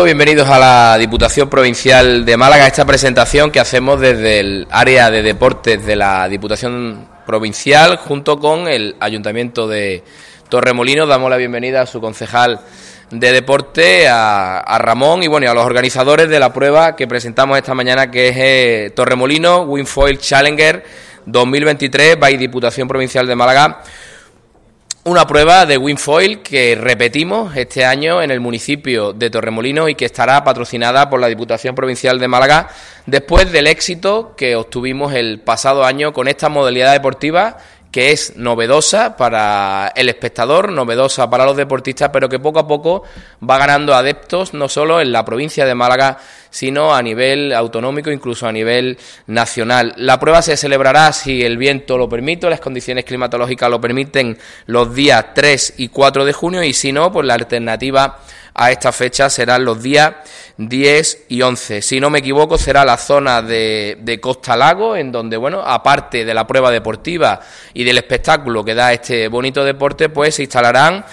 todos, bienvenidos a la Diputación Provincial de Málaga, esta presentación que hacemos desde el área de deportes de la Diputación Provincial junto con el Ayuntamiento de Torremolinos. Damos la bienvenida a su concejal de deporte, a Ramón, y bueno, y a los organizadores de la prueba que presentamos esta mañana, que es Torremolinos Wingfoil Challenger 2023 by Diputación Provincial de Málaga. Una prueba de wingfoil que repetimos este año en el municipio de Torremolinos y que estará patrocinada por la Diputación Provincial de Málaga después del éxito que obtuvimos el pasado año con esta modalidad deportiva, que es novedosa para el espectador, novedosa para los deportistas, pero que poco a poco va ganando adeptos no solo en la provincia de Málaga, sino a nivel autonómico, incluso a nivel nacional. La prueba se celebrará, si el viento lo permite, las condiciones climatológicas lo permiten, los días 3 y 4 de junio, y si no, pues la alternativa a esta fecha serán los días 10 y 11. Si no me equivoco, será la zona de Costa Lago, en donde, bueno, aparte de la prueba deportiva y del espectáculo que da este bonito deporte, pues se instalarán,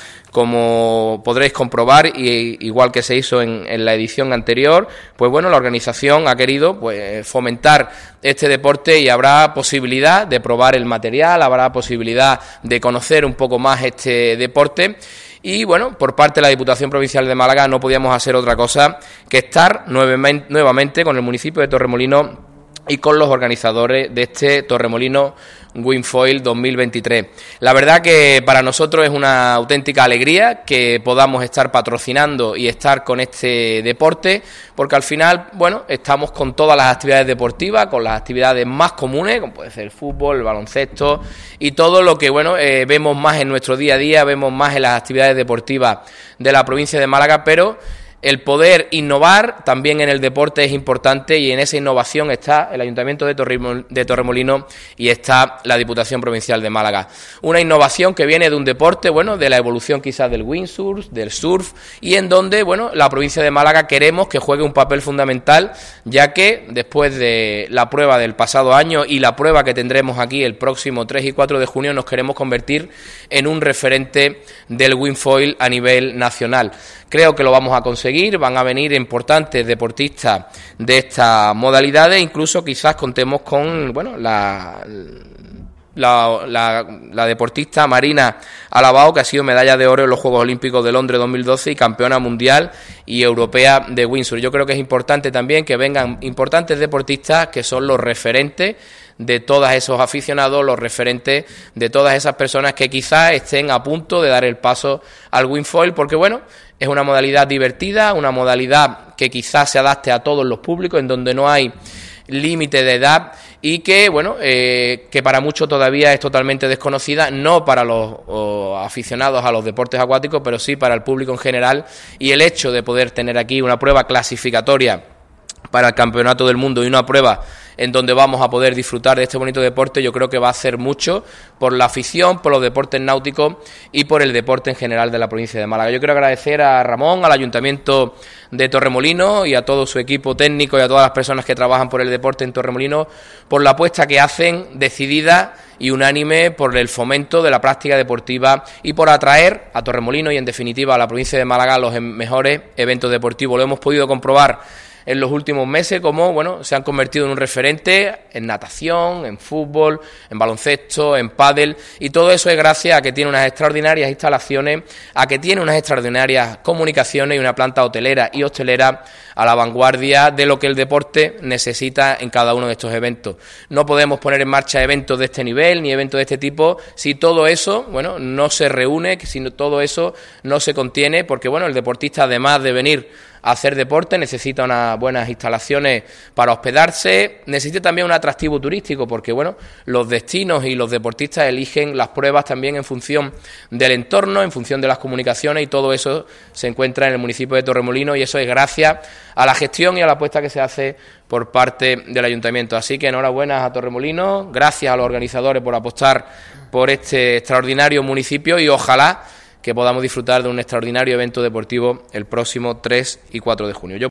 como podréis comprobar, y igual que se hizo en la edición anterior, pues bueno, la organización ha querido pues fomentar este deporte y habrá posibilidad de probar el material, habrá posibilidad de conocer un poco más este deporte. Y bueno, por parte de la Diputación Provincial de Málaga no podíamos hacer otra cosa que estar nuevamente con el municipio de Torremolinos y con los organizadores de este Torremolinos Wingfoil 2023. La verdad que para nosotros es una auténtica alegría que podamos estar patrocinando y estar con este deporte, porque al final, bueno, estamos con todas las actividades deportivas, con las actividades más comunes, como puede ser el fútbol, el baloncesto y todo lo que, bueno, vemos más en nuestro día a día, vemos más en las actividades deportivas de la provincia de Málaga, pero el poder innovar también en el deporte es importante, y en esa innovación está el Ayuntamiento de Torremolinos y está la Diputación Provincial de Málaga. Una innovación que viene de un deporte, bueno, de la evolución quizás del windsurf, del surf, y en donde, bueno, la provincia de Málaga queremos que juegue un papel fundamental, ya que después de la prueba del pasado año y la prueba que tendremos aquí el próximo 3 y 4 de junio, nos queremos convertir en un referente del wingfoil a nivel nacional. Creo que lo vamos a conseguir, van a venir importantes deportistas de estas modalidades, incluso quizás contemos con, bueno, la deportista Marina Alabao, que ha sido medalla de oro en los Juegos Olímpicos de Londres 2012 y campeona mundial y europea de windsurf. Yo creo que es importante también que vengan importantes deportistas que son los referentes de todos esos aficionados, los referentes de todas esas personas que quizás estén a punto de dar el paso al wingfoil, porque bueno, es una modalidad divertida, una modalidad que quizás se adapte a todos los públicos, en donde no hay límite de edad y que, bueno, que para muchos todavía es totalmente desconocida, no para los aficionados a los deportes acuáticos, pero sí para el público en general, y el hecho de poder tener aquí una prueba clasificatoria para el Campeonato del Mundo y una prueba en donde vamos a poder disfrutar de este bonito deporte, yo creo que va a hacer mucho por la afición, por los deportes náuticos y por el deporte en general de la provincia de Málaga. Yo quiero agradecer a Ramón, al Ayuntamiento de Torremolinos y a todo su equipo técnico y a todas las personas que trabajan por el deporte en Torremolinos por la apuesta que hacen decidida y unánime por el fomento de la práctica deportiva y por atraer a Torremolinos y en definitiva a la provincia de Málaga a los mejores eventos deportivos. Lo hemos podido comprobar en los últimos meses, como bueno, se han convertido en un referente en natación, en fútbol, en baloncesto, en pádel, y todo eso es gracias a que tiene unas extraordinarias instalaciones, a que tiene unas extraordinarias comunicaciones y una planta hotelera y hostelera a la vanguardia de lo que el deporte necesita en cada uno de estos eventos. No podemos poner en marcha eventos de este nivel ni eventos de este tipo si todo eso, bueno, no se reúne, si todo eso no se contiene, porque bueno, el deportista, además de venir a hacer deporte, necesita unas buenas instalaciones para hospedarse, necesita también un atractivo turístico, porque bueno, los destinos y los deportistas eligen las pruebas también en función del entorno, en función de las comunicaciones, y todo eso se encuentra en el municipio de Torremolinos, y eso es gracias a la gestión y a la apuesta que se hace por parte del Ayuntamiento. Así que enhorabuena a Torremolinos, gracias a los organizadores por apostar por este extraordinario municipio, y ojalá que podamos disfrutar de un extraordinario evento deportivo el próximo 3 y 4 de junio.